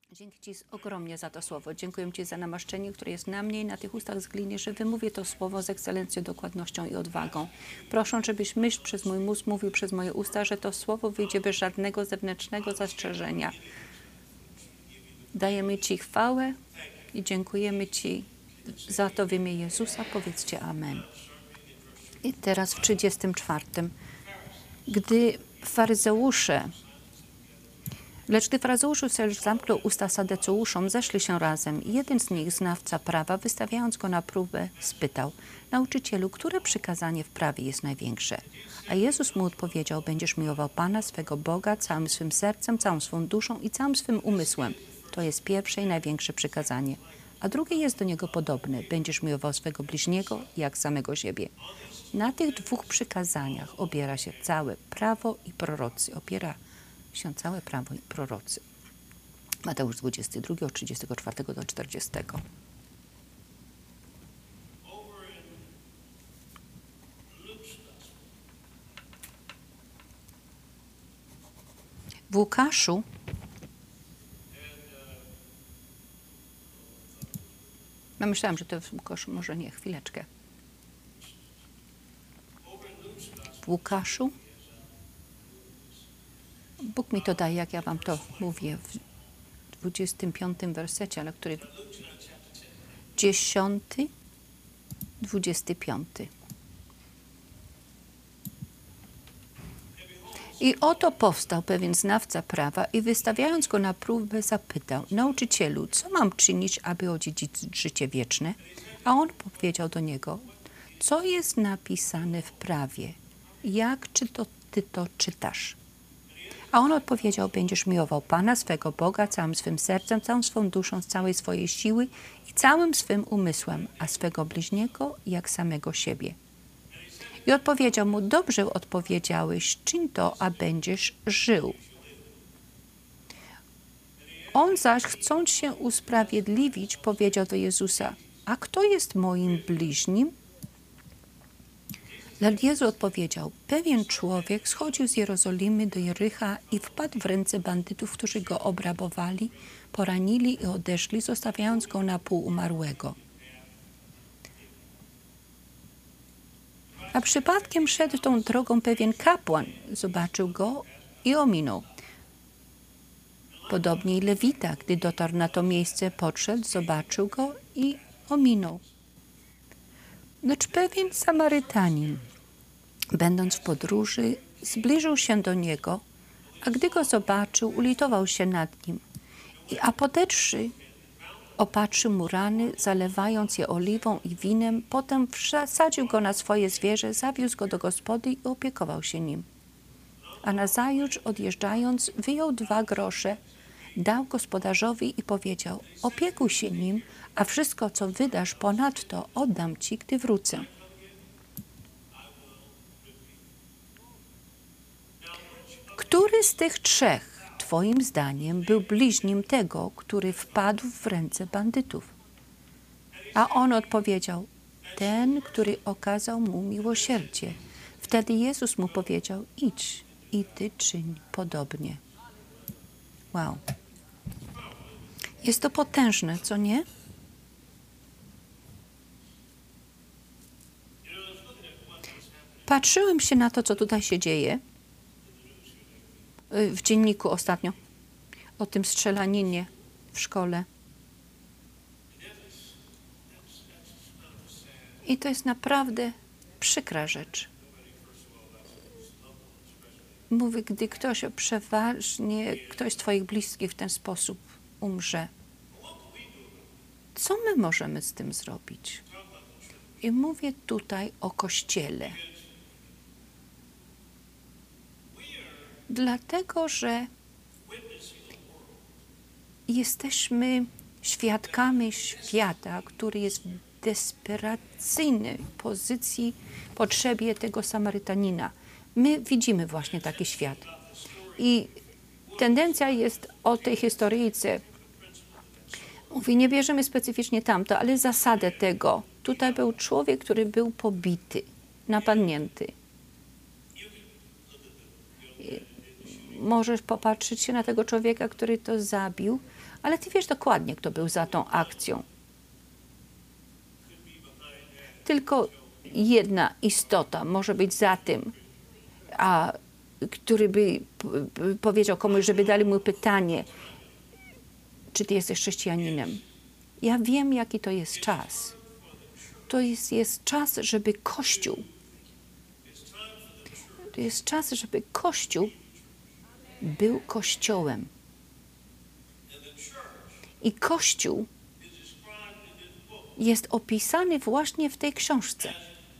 Dzięki Ci ogromnie za to słowo. Dziękuję Ci za namaszczenie, które jest na mnie i na tych ustach z gliny, że wymówię to słowo z ekscelencją, dokładnością i odwagą. Proszę, żebyś myśl przez mój mózg mówił przez moje usta, że to słowo wyjdzie bez żadnego zewnętrznego zastrzeżenia. Dajemy Ci chwałę i dziękujemy Ci za to w imię Jezusa. Powiedzcie amen. I teraz w 34. Lecz gdy faryzeusze zamknął usta saduceuszom, zeszli się razem i jeden z nich, znawca prawa, wystawiając go na próbę, spytał: Nauczycielu, które przykazanie w prawie jest największe? A Jezus mu odpowiedział: Będziesz miłował Pana, swego Boga, całym swym sercem, całą swą duszą i całym swym umysłem. To jest pierwsze i największe przykazanie. A drugie jest do niego podobne: będziesz miłował swego bliźniego jak samego siebie. Na tych dwóch przykazaniach opiera się całe prawo i prorocy. Mateusz 22, od 34 do 40. W Łukaszu myślałam, że to w Łukaszu, może nie, chwileczkę. W Łukaszu Bóg mi to daje, jak ja wam to mówię, w 25 wersecie, ale który 10, 25. I oto powstał pewien znawca prawa i wystawiając go na próbę zapytał: Nauczycielu, co mam czynić, aby odziedziczyć życie wieczne? A on powiedział do niego: co jest napisane w prawie? Ty to czytasz? A on odpowiedział: będziesz miłował Pana, swego Boga, całym swym sercem, całą swą duszą, z całej swojej siły i całym swym umysłem, a swego bliźniego jak samego siebie. I odpowiedział mu: dobrze odpowiedziałeś, czyń to, a będziesz żył. On zaś, chcąc się usprawiedliwić, powiedział do Jezusa: a kto jest moim bliźnim? Lecz Jezus odpowiedział: pewien człowiek schodził z Jerozolimy do Jericha i wpadł w ręce bandytów, którzy go obrabowali, poranili i odeszli, zostawiając go na pół umarłego. A przypadkiem szedł tą drogą pewien kapłan, zobaczył go i ominął. Podobnie i Lewita, gdy dotarł na to miejsce, podszedł, zobaczył go i ominął. Lecz pewien Samarytanin, będąc w podróży, zbliżył się do niego, a gdy go zobaczył, ulitował się nad nim. A podeszłszy, opatrzył mu rany, zalewając je oliwą i winem, potem wsadził go na swoje zwierzę, zawiózł go do gospody i opiekował się nim. A nazajutrz, odjeżdżając, wyjął 2 grosze, dał gospodarzowi i powiedział: opiekuj się nim, a wszystko, co wydasz ponadto, oddam ci, gdy wrócę. Który z tych 3, twoim zdaniem, był bliźnim tego, który wpadł w ręce bandytów? A on odpowiedział: ten, który okazał mu miłosierdzie. Wtedy Jezus mu powiedział: idź i ty czyń podobnie. Wow. Jest to potężne, co nie? Patrzyłem się na to, co tutaj się dzieje w dzienniku ostatnio, o tym strzelaninie w szkole. I to jest naprawdę przykra rzecz. Mówię, gdy ktoś ktoś z twoich bliskich w ten sposób umrze. Co my możemy z tym zrobić? I mówię tutaj o Kościele. Dlatego, że jesteśmy świadkami świata, który jest w desperacyjnej pozycji, potrzebie tego Samarytanina. My widzimy właśnie taki świat. I tendencja jest o tej historyjce. Mówi, nie bierzemy specyficznie tamto, ale zasadę tego. Tutaj był człowiek, który był pobity, napadnięty. Możesz popatrzeć się na tego człowieka, który to zabił, Ale ty wiesz dokładnie, kto był za tą akcją. Tylko jedna istota może być za tym, który by powiedział komuś, żeby dali mu pytanie, czy ty jesteś chrześcijaninem. Ja wiem, jaki to jest czas. To jest czas, żeby Kościół, to jest czas, żeby Kościół był Kościołem. I Kościół jest opisany właśnie w tej książce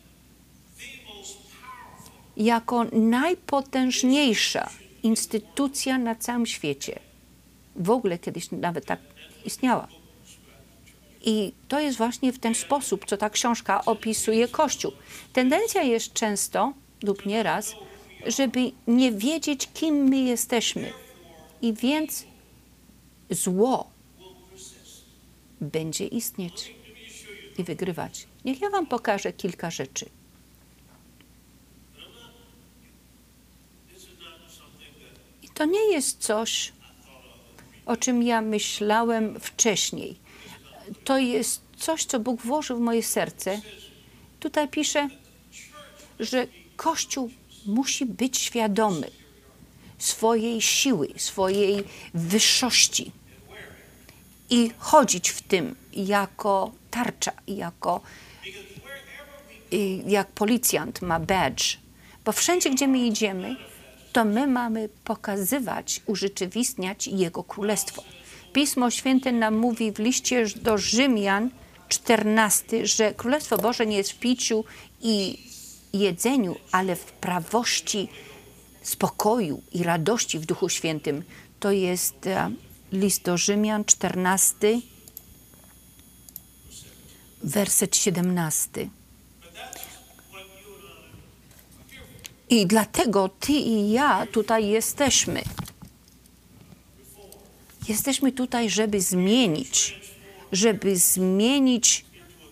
jako najpotężniejsza instytucja na całym świecie. W ogóle kiedyś nawet tak istniała. I to jest właśnie w ten sposób, co ta książka opisuje Kościół. Tendencja jest często lub nieraz, żeby nie wiedzieć, kim my jesteśmy. I więc zło będzie istnieć i wygrywać. Niech ja wam pokażę kilka rzeczy. I to nie jest coś, o czym ja myślałem wcześniej. To jest coś, co Bóg włożył w moje serce. Tutaj pisze, że Kościół musi być świadomy swojej siły, swojej wyższości i chodzić w tym jako tarcza, jak policjant ma badge. Bo wszędzie, gdzie my idziemy, to my mamy pokazywać, urzeczywistniać Jego Królestwo. Pismo Święte nam mówi w liście do Rzymian 14, że Królestwo Boże nie jest w piciu i jedzeniu, ale w prawości, spokoju i radości w Duchu Świętym. To jest list do Rzymian 14, werset 17. I dlatego ty i ja tutaj jesteśmy. Jesteśmy tutaj, żeby zmienić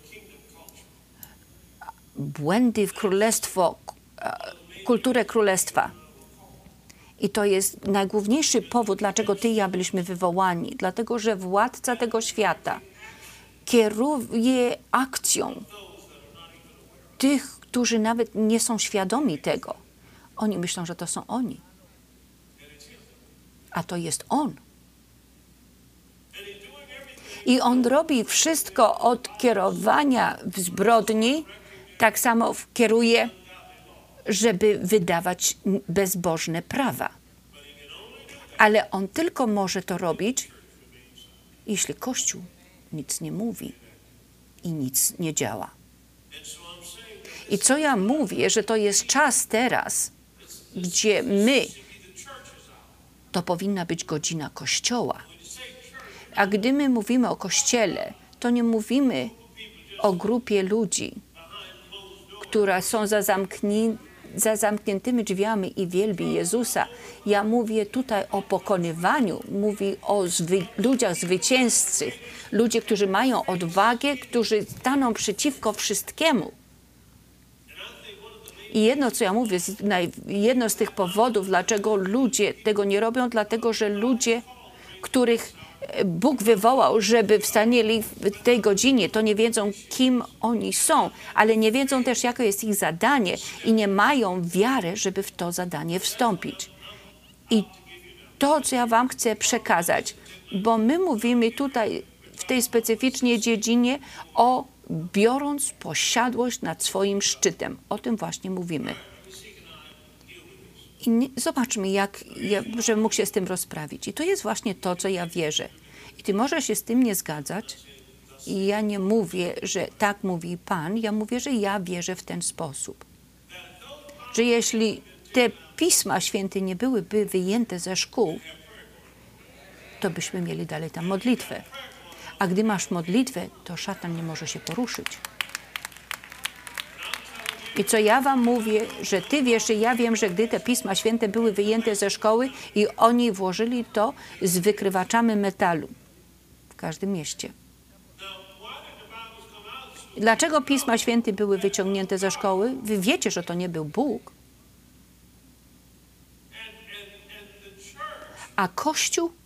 błędy w królestwo, kulturę królestwa. I to jest najgłówniejszy powód, dlaczego ty i ja byliśmy wywołani. Dlatego, że władca tego świata kieruje akcją tych, którzy nawet nie są świadomi tego. Oni myślą, że to są oni. A to jest On. I On robi wszystko od kierowania w zbrodni, tak samo kieruje, żeby wydawać bezbożne prawa. Ale On tylko może to robić, jeśli Kościół nic nie mówi i nic nie działa. I co ja mówię, że to jest czas teraz, gdzie to powinna być godzina Kościoła. A gdy my mówimy o Kościele, to nie mówimy o grupie ludzi, która są za zamkniętymi drzwiami i wielbi Jezusa. Ja mówię tutaj o pokonywaniu, mówię o ludziach zwycięzców, ludzie, którzy mają odwagę, którzy staną przeciwko wszystkiemu. I jedno, co ja mówię, jedno z tych powodów, dlaczego ludzie tego nie robią, dlatego, że ludzie, których Bóg wywołał, żeby wstanęli w tej godzinie, to nie wiedzą, kim oni są, ale nie wiedzą też, jakie jest ich zadanie i nie mają wiary, żeby w to zadanie wstąpić. I to, co ja wam chcę przekazać, bo my mówimy tutaj w tej specyficznej dziedzinie o biorąc posiadłość nad swoim szczytem. O tym właśnie mówimy. I zobaczmy, żebym mógł się z tym rozprawić. I to jest właśnie to, co ja wierzę. I ty możesz się z tym nie zgadzać. I ja nie mówię, że tak mówi Pan. Ja mówię, że ja wierzę w ten sposób. Że jeśli te Pisma Święte nie byłyby wyjęte ze szkół, to byśmy mieli dalej tam modlitwę. A gdy masz modlitwę, to szatan nie może się poruszyć. I co ja wam mówię, że ty wiesz, i ja wiem, że gdy te Pisma Święte były wyjęte ze szkoły i oni włożyli to z wykrywaczami metalu w każdym mieście. Dlaczego Pisma Święte były wyciągnięte ze szkoły? Wy wiecie, że to nie był Bóg. A Kościół